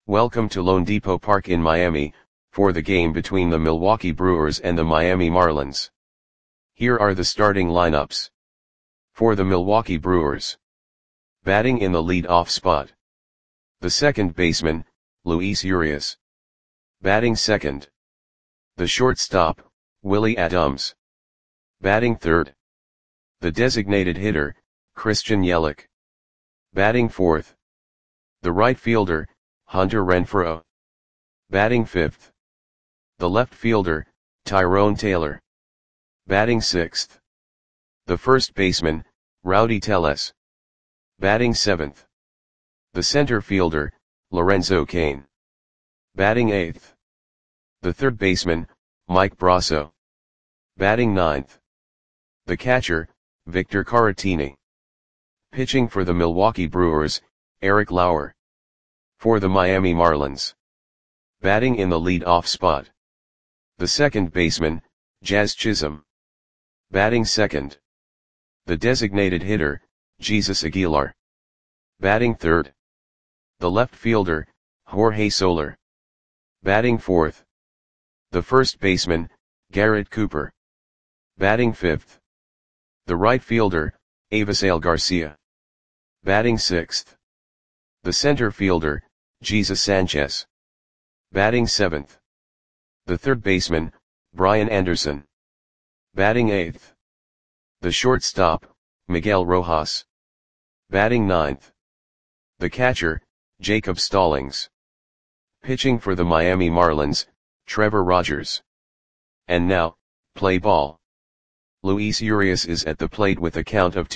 Welcome to loanDepot Park in Miami, for the game between the Milwaukee Brewers and the Miami Marlins. Here are the starting lineups. For the Milwaukee Brewers. Batting in the lead-off spot. The second baseman, Luis Urias. Batting second. The shortstop, Willy Adames. Batting third. The designated hitter, Christian Yelich. Batting fourth. The right fielder, Hunter Renfroe. Batting fifth. The left fielder, Tyrone Taylor. Batting sixth. The first baseman, Rowdy Tellez. Batting seventh. The center fielder, Lorenzo Cain. Batting eighth. The third baseman, Mike Brosseau. Batting ninth. The catcher, Victor Caratini. Pitching for the Milwaukee Brewers, Eric Lauer. For the Miami Marlins. Batting in the lead-off spot. The second baseman, Jazz Chisholm. Batting second. The designated hitter, Jesus Aguilar. Batting third. The left fielder, Jorge Soler. Batting fourth. The first baseman, Garrett Cooper. Batting fifth. The right fielder, Avisail Garcia. Batting sixth. The center fielder, Jesus Sanchez. Batting seventh. The third baseman, Brian Anderson. Batting eighth. The shortstop, Miguel Rojas. Batting ninth. The catcher, Jacob Stallings. Pitching for the Miami Marlins, Trevor Rogers. And now, play ball. Luis Urias is at the plate with a count of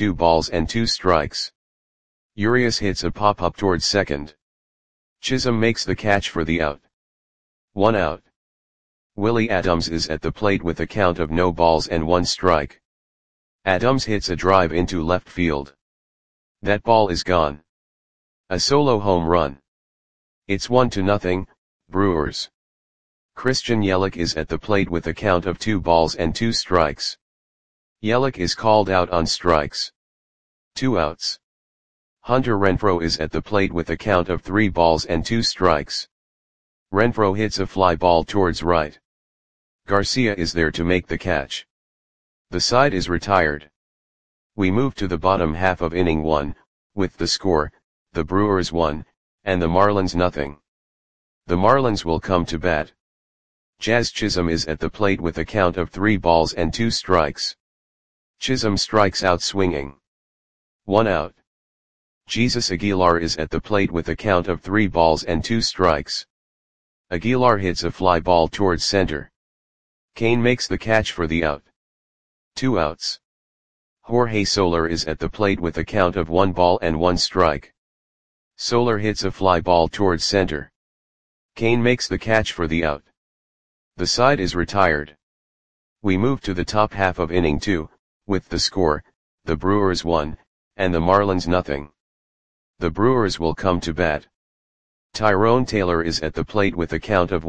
2-2. Urias hits a pop-up towards second. Chisholm makes the catch for the out. 1 out. Willy Adames is at the plate with a count of 0-1. Adames hits a drive into left field. That ball is gone. A solo home run. It's 1-0, Brewers. Christian Yelich is at the plate with a count of 2-2. Yelich is called out on strikes. 2 outs. Hunter Renfroe is at the plate with a count of 3-2. Renfroe hits a fly ball towards right. Garcia is there to make the catch. The side is retired. We move to the bottom half of inning 1, with the score, the Brewers 1, and the Marlins 0. The Marlins will come to bat. Jazz Chisholm is at the plate with a count of 3-2. Chisholm strikes out swinging. 1 out. Jesus Aguilar is at the plate with a count of 3-2. Aguilar hits a fly ball towards center. Cain makes the catch for the out. 2 outs. Jorge Soler is at the plate with a count of 1-1. Soler hits a fly ball towards center. Cain makes the catch for the out. The side is retired. We move to the top half of inning 2, with the score, the Brewers 1, and the Marlins 0. The Brewers will come to bat. Tyrone Taylor is at the plate with a count of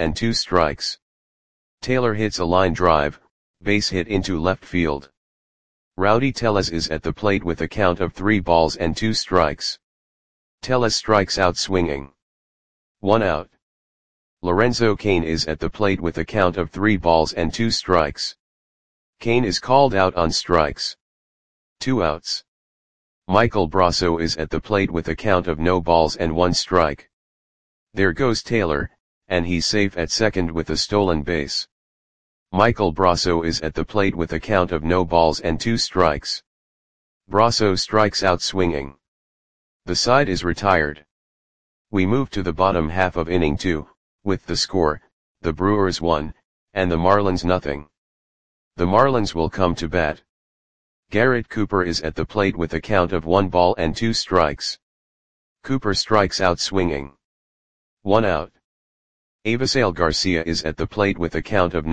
1-2. Taylor hits a line drive, base hit into left field. Rowdy Tellez is at the plate with a count of 3-2. Tellez strikes out swinging. 1 out. Lorenzo Cain is at the plate with a count of 3-2. Cain is called out on strikes. 2 outs. Michael Brosseau is at the plate with a count of 0-1. There goes Taylor, and he's safe at second with a stolen base. Michael Brosseau is at the plate with a count of 0-2. Brosseau strikes out swinging. The side is retired. We move to the bottom half of inning 2, with the score, the Brewers 1, and the Marlins 0. The Marlins will come to bat. Garrett Cooper is at the plate with a count of 1-2. Cooper strikes out swinging. 1 out. Avisail Garcia is at the plate with a count of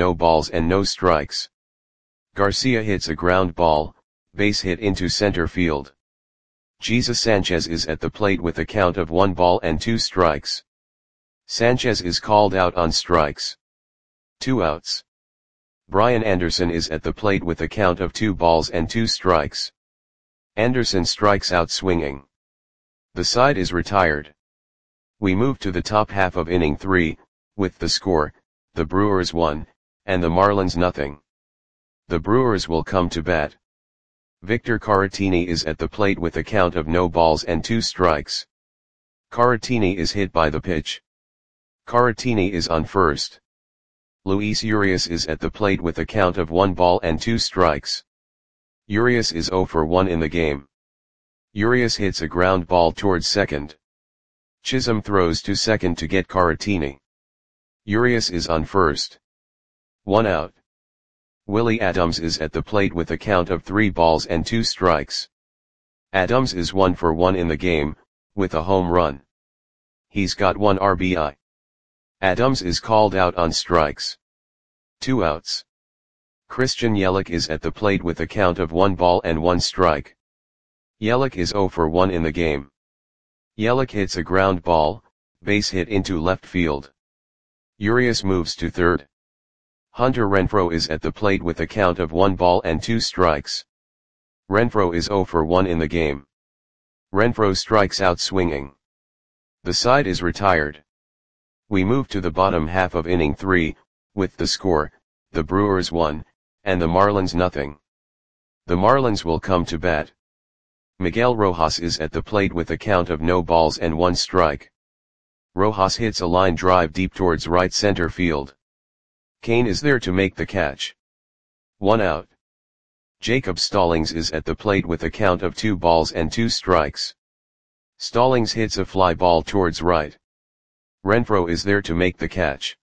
0-0. Garcia hits a ground ball, base hit into center field. Jesus Sanchez is at the plate with a count of 1-2. Sanchez is called out on strikes. 2 outs. Brian Anderson is at the plate with a count of 2-2. Anderson strikes out swinging. The side is retired. We move to the top half of inning 3, with the score, the Brewers 1, and the Marlins nothing. The Brewers will come to bat. Victor Caratini is at the plate with a count of no balls and 2 strikes. Caratini is hit by the pitch. Caratini is on first. Luis Urias is at the plate with a count of 1 ball and 2 strikes. Urias is 0 for 1 in the game. Urias hits a ground ball towards second. Chisholm throws to second to get Caratini. Urias is on first. 1 out. Willie Adams is at the plate with a count of 3 balls and 2 strikes. Adams is 1 for 1 in the game, with a home run. He's got 1 RBI. Adams is called out on strikes. 2 outs. Christian Yelich is at the plate with a count of 1 ball and 1 strike. Yelich is 0 for 1 in the game. Yelich hits a ground ball, base hit into left field. Urias moves to third. Hunter Renfroe is at the plate with a count of 1 ball and 2 strikes. Renfroe is 0 for 1 in the game. Renfroe strikes out swinging. The side is retired. We move to the bottom half of inning 3, with the score, the Brewers 1, and the Marlins nothing. The Marlins will come to bat. Miguel Rojas is at the plate with a count of no balls and 1 strike. Rojas hits a line drive deep towards right center field. Kane is there to make the catch. 1 out. Jacob Stallings is at the plate with a count of 2 balls and 2 strikes. Stallings hits a fly ball towards right. Renfroe is there to make the catch.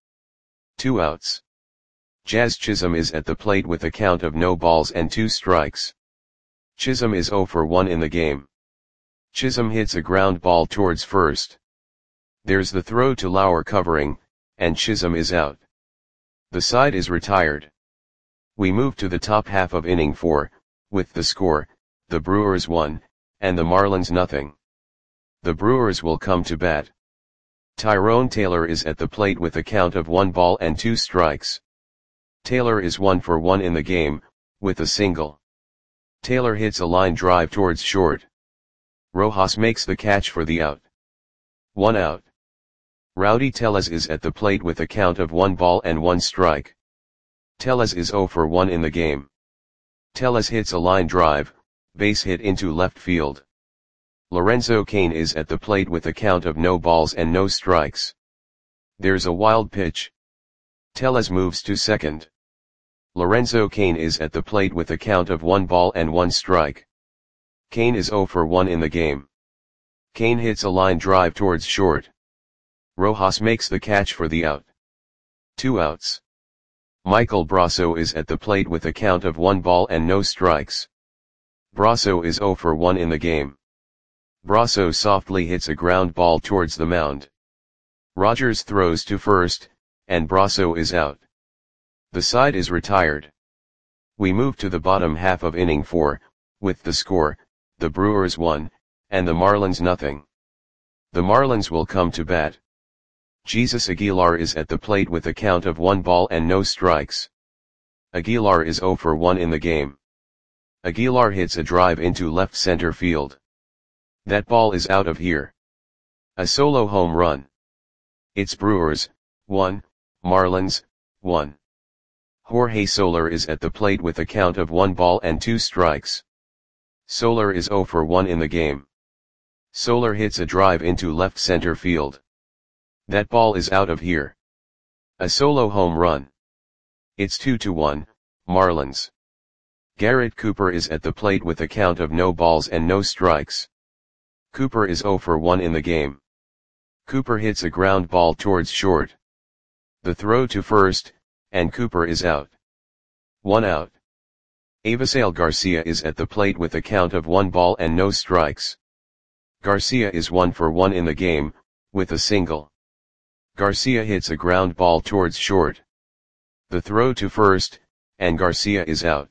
2 outs. Jazz Chisholm is at the plate with a count of no balls and 2 strikes. Chisholm is 0 for 1 in the game. Chisholm hits a ground ball towards first. There's the throw to Lauer covering, and Chisholm is out. The side is retired. We move to the top half of inning 4, with the score, the Brewers 1, and the Marlins nothing. The Brewers will come to bat. Tyrone Taylor is at the plate with a count of 1 ball and 2 strikes. Taylor is 1 for 1 in the game, with a single. Taylor hits a line drive towards short. Rojas makes the catch for the out. 1 out. Rowdy Tellez is at the plate with a count of 1 ball and 1 strike. Tellez is 0 for 1 in the game. Tellez hits a line drive, base hit into left field. Lorenzo Cain is at the plate with a count of no balls and no strikes. There's a wild pitch. Tellez moves to second. Lorenzo Cain is at the plate with a count of 1 ball and 1 strike. Cain is 0 for 1 in the game. Cain hits a line drive towards short. Rojas makes the catch for the out. 2 outs. Michael Brasso is at the plate with a count of 1 ball and no strikes. Brasso is 0 for 1 in the game. Brasso softly hits a ground ball towards the mound. Rogers throws to first, and Brasso is out. The side is retired. We move to the bottom half of inning 4, with the score, the Brewers 1, and the Marlins nothing. The Marlins will come to bat. Jesus Aguilar is at the plate with a count of 1 ball and no strikes. Aguilar is 0 for 1 in the game. Aguilar hits a drive into left center field. That ball is out of here. A solo home run. It's Brewers 1, Marlins 1. Jorge Soler is at the plate with a count of 1 ball and 2 strikes. Soler is 0 for 1 in the game. Soler hits a drive into left center field. That ball is out of here. A solo home run. It's 2-1, Marlins. Garrett Cooper is at the plate with a count of no balls and no strikes. Cooper is 0 for 1 in the game. Cooper hits a ground ball towards short. The throw to first, and Cooper is out. 1 out. Avisail Garcia is at the plate with a count of 1 ball and no strikes. Garcia is 1 for 1 in the game, with a single. Garcia hits a ground ball towards short. The throw to first, and Garcia is out.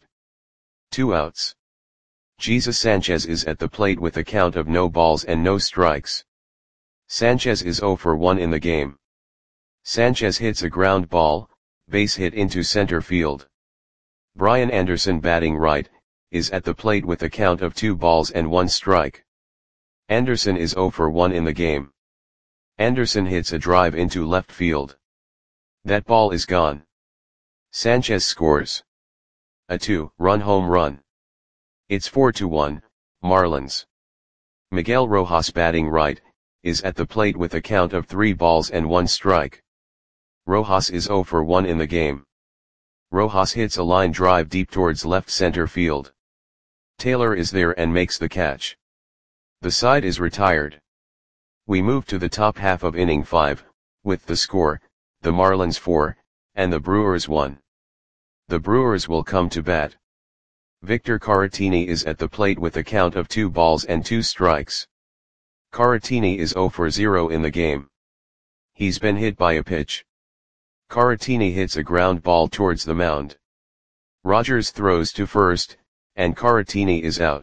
2 outs. Jesus Sanchez is at the plate with a count of no balls and no strikes. Sanchez is 0 for 1 in the game. Sanchez hits a ground ball, base hit into center field. Brian Anderson, batting right, is at the plate with a count of 2 balls and 1 strike. Anderson is 0 for 1 in the game. Anderson hits a drive into left field. That ball is gone. Sanchez scores a 2-run home run. It's 4-1, Marlins. Miguel Rojas, batting right, is at the plate with a count of 3 balls and 1 strike. Rojas is 0 for 1 in the game. Rojas hits a line drive deep towards left center field. Taylor is there and makes the catch. The side is retired. We move to the top half of inning 5, with the score, the Marlins 4, and the Brewers 1. The Brewers will come to bat. Victor Caratini is at the plate with a count of 2 balls and 2 strikes. Caratini is 0 for 0 in the game. He's been hit by a pitch. Caratini hits a ground ball towards the mound. Rogers throws to first, and Caratini is out.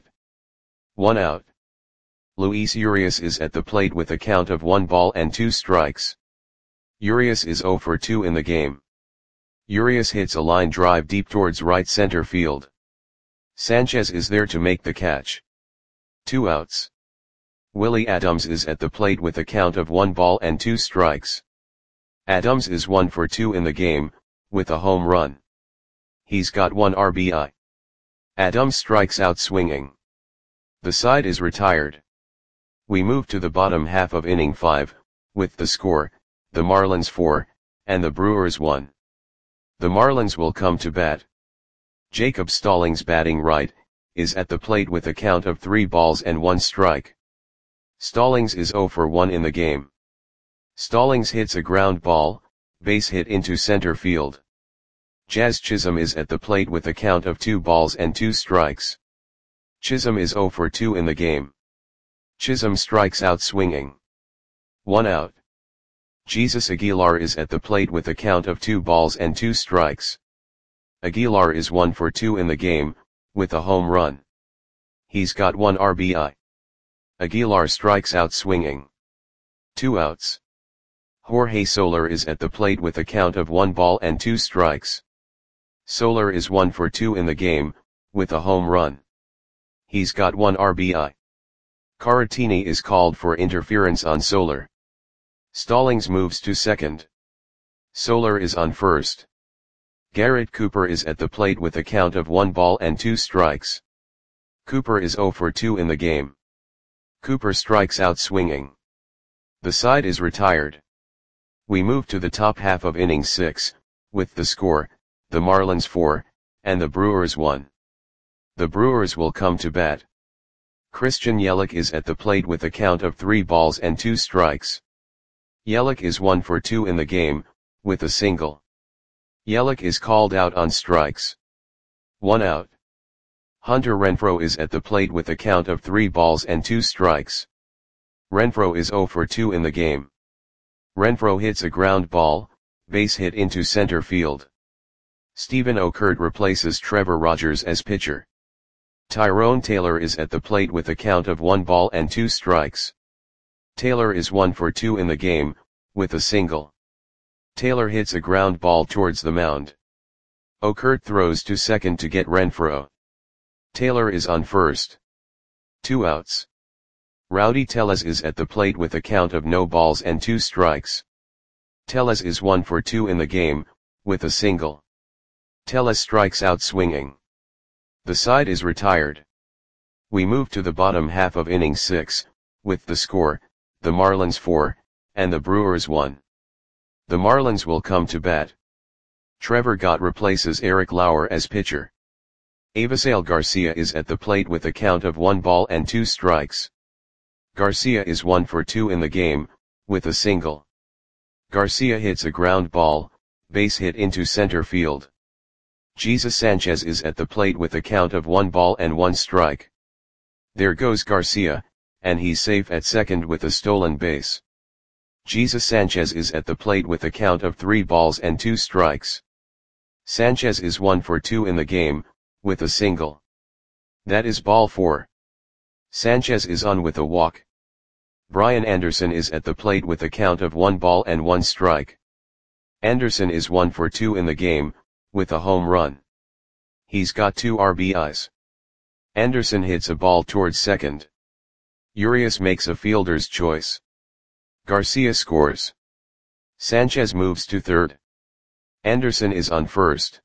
1 out. Luis Urias is at the plate with a count of 1 ball and 2 strikes. Urias is 0 for 2 in the game. Urias hits a line drive deep towards right center field. Sanchez is there to make the catch. 2 outs. Willie Adams is at the plate with a count of 1 ball and 2 strikes. Adams is 1 for 2 in the game, with a home run. He's got 1 RBI. Adams strikes out swinging. The side is retired. We move to the bottom half of inning 5, with the score, the Marlins 4, and the Brewers 1. The Marlins will come to bat. Jacob Stallings, batting right, is at the plate with a count of 3 balls and 1 strike. Stallings is 0 for 1 in the game. Stallings hits a ground ball, base hit into center field. Jazz Chisholm is at the plate with a count of 2 balls and 2 strikes. Chisholm is 0 for 2 in the game. Chisholm strikes out swinging. 1 out. Jesus Aguilar is at the plate with a count of 2 balls and 2 strikes. Aguilar is 1 for 2 in the game, with a home run. He's got 1 RBI. Aguilar strikes out swinging. 2 outs. Jorge Soler is at the plate with a count of 1 ball and 2 strikes. Soler is 1 for 2 in the game, with a home run. He's got 1 RBI. Caratini is called for interference on Soler. Stallings moves to second. Soler is on first. Garrett Cooper is at the plate with a count of 1 ball and 2 strikes. Cooper is 0 for 2 in the game. Cooper strikes out swinging. The side is retired. We move to the top half of inning 6, with the score, the Marlins 4, and the Brewers 1. The Brewers will come to bat. Christian Yelich is at the plate with a count of 3 balls and 2 strikes. Yelich is 1 for 2 in the game, with a single. Yelich is called out on strikes. 1 out. Hunter Renfroe is at the plate with a count of 3 balls and 2 strikes. Renfroe is 0 for 2 in the game. Renfroe hits a ground ball, base hit into center field. Stephen Okert replaces Trevor Rogers as pitcher. Tyrone Taylor is at the plate with a count of 1 ball and 2 strikes. Taylor is 1 for 2 in the game, with a single. Taylor hits a ground ball towards the mound. Okert throws to second to get Renfroe. Taylor is on first. 2 outs. Rowdy Tellez is at the plate with a count of no balls and 2 strikes. Tellez is 1 for 2 in the game, with a single. Tellez strikes out swinging. The side is retired. We move to the bottom half of inning 6, with the score, the Marlins 4, and the Brewers 1. The Marlins will come to bat. Trevor Gott replaces Eric Lauer as pitcher. Avisail Garcia is at the plate with a count of 1 ball and 2 strikes. Garcia is 1 for 2 in the game, with a single. Garcia hits a ground ball, base hit into center field. Jesus Sanchez is at the plate with a count of 1 ball and 1 strike. There goes Garcia, and he's safe at second with a stolen base. Jesus Sanchez is at the plate with a count of 3 balls and 2 strikes. Sanchez is 1 for 2 in the game, with a single. That is ball 4. Sanchez is on with a walk. Brian Anderson is at the plate with a count of 1 ball and 1 strike. Anderson is 1 for 2 in the game, with a home run. He's got 2 RBIs. Anderson hits a ball towards second. Urias makes a fielder's choice. Garcia scores. Sanchez moves to third. Anderson is on first.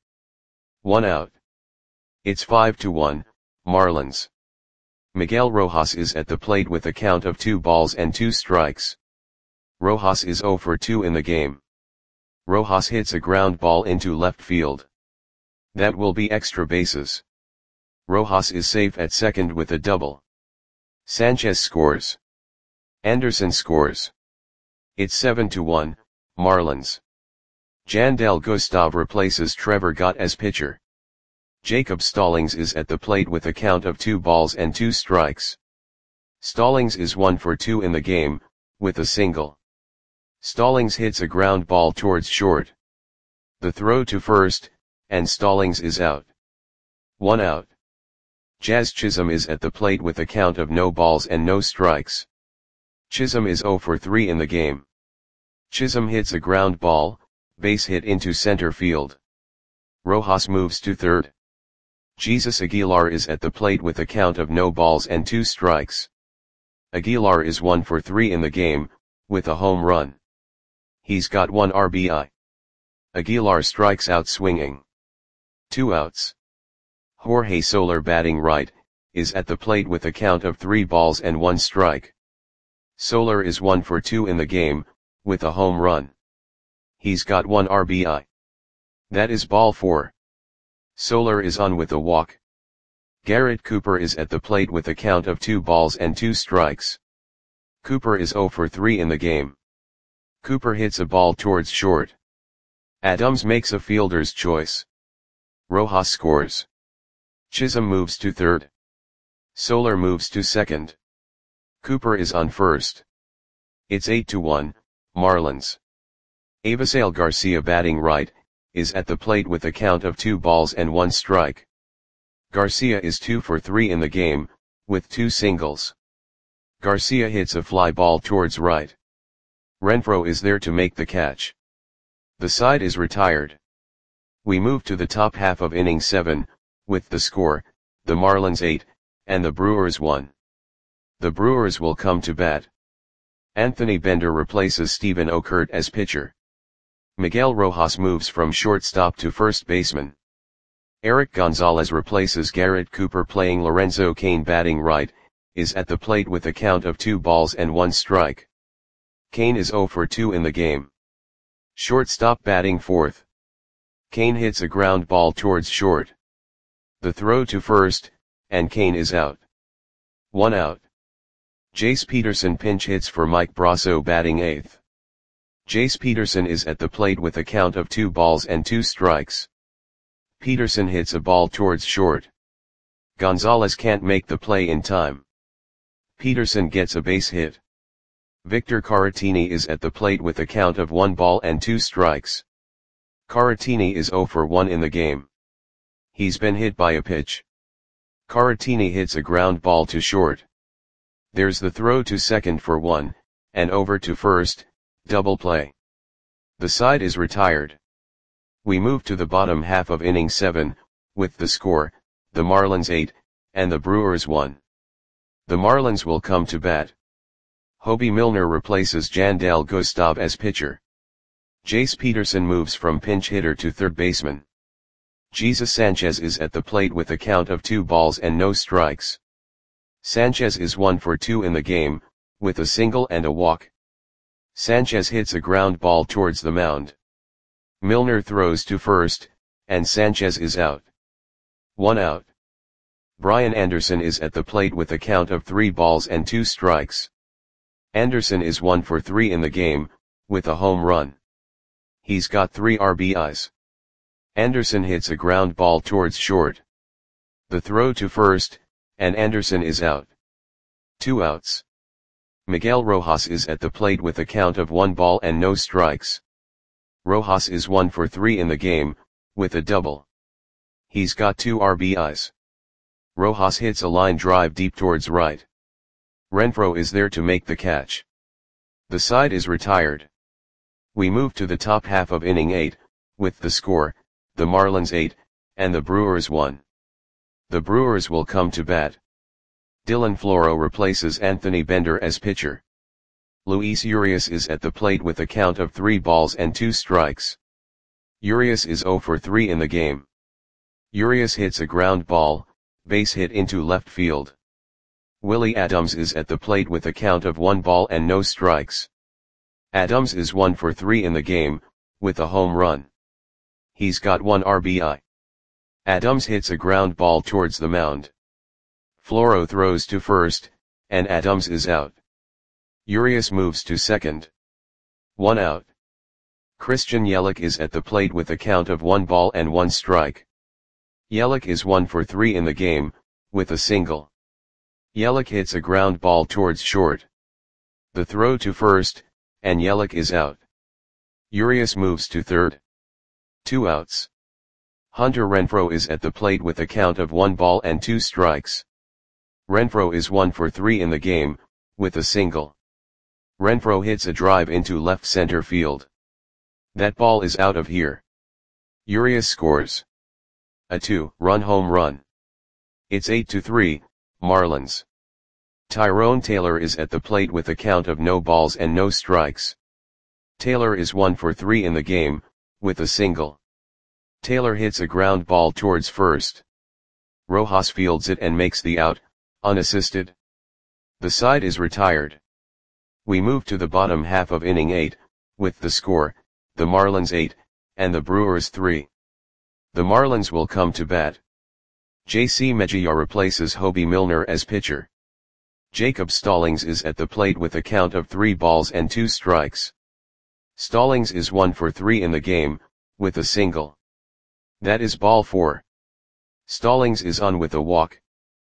1 out. It's 5-1, Marlins. Miguel Rojas is at the plate with a count of 2 balls and 2 strikes. Rojas is 0 for 2 in the game. Rojas hits a ground ball into left field. That will be extra bases. Rojas is safe at second with a double. Sanchez scores. Anderson scores. It's 7-1, Marlins. Jandel Gustav replaces Trevor Gott as pitcher. Jacob Stallings is at the plate with a count of 2 balls and 2 strikes. Stallings is 1 for 2 in the game, with a single. Stallings hits a ground ball towards short. The throw to first, and Stallings is out. 1 out. Jazz Chisholm is at the plate with a count of no balls and no strikes. Chisholm is 0 for 3 in the game. Chisholm hits a ground ball, base hit into center field. Rojas moves to third. Jesus Aguilar is at the plate with a count of no balls and 2 strikes. Aguilar is 1 for 3 in the game, with a home run. He's got 1 RBI. Aguilar strikes out swinging. 2 outs. Jorge Soler batting right, is at the plate with a count of 3 balls and 1 strike. Soler is 1 for 2 in the game, with a home run. He's got 1 RBI. That is ball 4. Soler is on with a walk. Garrett Cooper is at the plate with a count of 2 balls and 2 strikes. Cooper is 0 for 3 in the game. Cooper hits a ball towards short. Adams makes a fielder's choice. Rojas scores. Chisholm moves to third. Soler moves to second. Cooper is on first. It's 8-1, Marlins. Avisail Garcia batting right, is at the plate with a count of 2 balls and 1 strike. Garcia is 2 for 3 in the game, with 2 singles. Garcia hits a fly ball towards right. Renfroe is there to make the catch. The side is retired. We move to the top half of inning 7, with the score, the Marlins 8, and the Brewers 1. The Brewers will come to bat. Anthony Bender replaces Steven Okert as pitcher. Miguel Rojas moves from shortstop to first baseman. Eric Gonzalez replaces Garrett Cooper playing Lorenzo Cain batting right, is at the plate with a count of 2 balls and 1 strike. Cain is 0 for 2 in the game. Shortstop batting fourth. Cain hits a ground ball towards short. The throw to first, and Cain is out. 1 out. Jace Peterson pinch hits for Mike Brasso batting eighth. Jace Peterson is at the plate with a count of 2 balls and 2 strikes. Peterson hits a ball towards short. Gonzalez can't make the play in time. Peterson gets a base hit. Victor Caratini is at the plate with a count of 1 ball and 2 strikes. Caratini is 0 for 1 in the game. He's been hit by a pitch. Caratini hits a ground ball to short. There's the throw to second for 1, and over to first, double play. The side is retired. We move to the bottom half of inning 7, with the score, the Marlins 8, and the Brewers 1. The Marlins will come to bat. Hobie Milner replaces Jandel Gustav as pitcher. Jace Peterson moves from pinch hitter to third baseman. Jesus Sanchez is at the plate with a count of 2 balls and no strikes. Sanchez is 1 for 2 in the game, with a single and a walk. Sanchez hits a ground ball towards the mound. Milner throws to first, and Sanchez is out. 1 out. Brian Anderson is at the plate with a count of 3 balls and 2 strikes. Anderson is 1 for 3 in the game, with a home run. He's got 3 RBIs. Anderson hits a ground ball towards short. The throw to first, and Anderson is out. 2 outs. Miguel Rojas is at the plate with a count of 1 ball and no strikes. Rojas is 1 for 3 in the game, with a double. He's got 2 RBIs. Rojas hits a line drive deep towards right. Renfroe is there to make the catch. The side is retired. We move to the top half of inning 8, with the score, the Marlins 8, and the Brewers 1. The Brewers will come to bat. Dylan Floro replaces Anthony Bender as pitcher. Luis Urias is at the plate with a count of 3 balls and 2 strikes. Urias is 0 for 3 in the game. Urias hits a ground ball, base hit into left field. Willie Adams is at the plate with a count of 1 ball and no strikes. Adams is 1 for 3 in the game, with a home run. He's got 1 RBI. Adams hits a ground ball towards the mound. Floro throws to first, and Adams is out. Urias moves to second. 1 out. Christian Yelich is at the plate with a count of 1 ball and 1 strike. Yelich is 1 for 3 in the game, with a single. Yelich hits a ground ball towards short. The throw to first, and Yelich is out. Urias moves to third. 2 outs. Hunter Renfroe is at the plate with a count of 1 ball and 2 strikes. Renfroe is 1 for 3 in the game, with a single. Renfroe hits a drive into left center field. That ball is out of here. Urias scores a 2-run home run. It's 8-3, Marlins. Tyrone Taylor is at the plate with a count of no balls and no strikes. Taylor is 1 for 3 in the game, with a single. Taylor hits a ground ball towards first. Rojas fields it and makes the out, unassisted. The side is retired. We move to the bottom half of inning 8, with the score, the Marlins 8, and the Brewers 3. The Marlins will come to bat. J.C. Mejia replaces Hobie Milner as pitcher. Jacob Stallings is at the plate with a count of 3 balls and 2 strikes. Stallings is 1 for 3 in the game, with a single. That is ball 4. Stallings is on with a walk.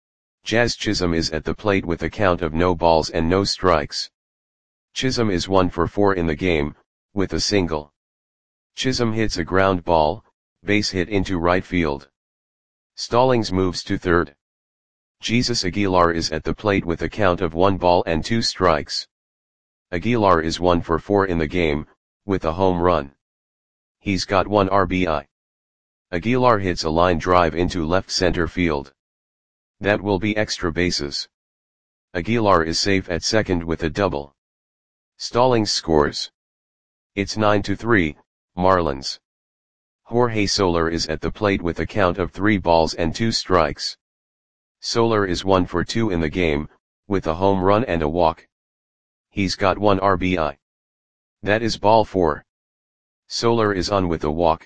Jazz Chisholm is at the plate with a count of no balls and no strikes. Chisholm is 1 for 4 in the game, with a single. Chisholm hits a ground ball, base hit into right field. Stallings moves to third. Jesus Aguilar is at the plate with a count of 1 ball and 2 strikes. Aguilar is 1 for 4 in the game, with a home run. He's got 1 RBI. Aguilar hits a line drive into left center field. That will be extra bases. Aguilar is safe at second with a double. Stallings scores. It's 9-3, Marlins. Jorge Soler is at the plate with a count of 3 balls and 2 strikes. Soler is 1 for 2 in the game, with a home run and a walk. He's got 1 RBI. That is ball 4. Soler is on with a walk.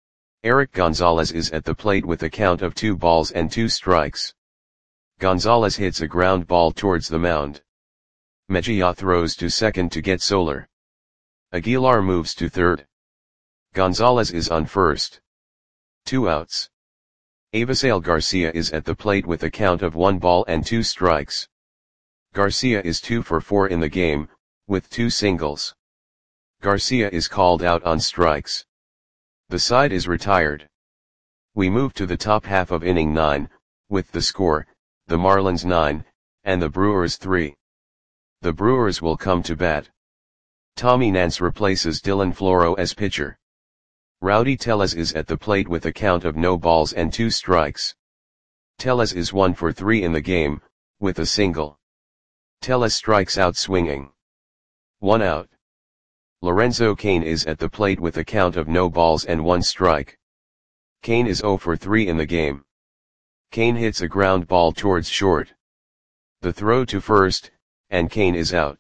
Eric Gonzalez is at the plate with a count of 2 balls and 2 strikes. Gonzalez hits a ground ball towards the mound. Mejia throws to second to get Soler. Aguilar moves to third. Gonzalez is on first. 2 outs. Avisail Garcia is at the plate with a count of 1 ball and 2 strikes. Garcia is 2 for 4 in the game, with 2 singles. Garcia is called out on strikes. The side is retired. We move to the top half of inning 9, with the score, the Marlins 9, and the Brewers 3. The Brewers will come to bat. Tommy Nance replaces Dylan Floro as pitcher. Rowdy Tellez is at the plate with a count of no balls and 2 strikes. Tellez is 1 for 3 in the game, with a single. Tellez strikes out swinging. 1 out. Lorenzo Cain is at the plate with a count of no balls and 1 strike. Cain is 0 for 3 in the game. Cain hits a ground ball towards short. The throw to first, and Cain is out.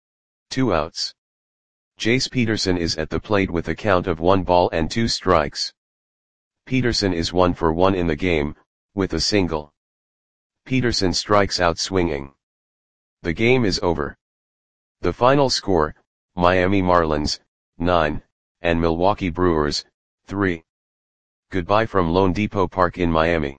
2 outs. Jace Peterson is at the plate with a count of 1 ball and 2 strikes. Peterson is 1 for 1 in the game, with a single. Peterson strikes out swinging. The game is over. The final score, Miami Marlins, 9, and Milwaukee Brewers, 3. Goodbye from Lone Depot Park in Miami.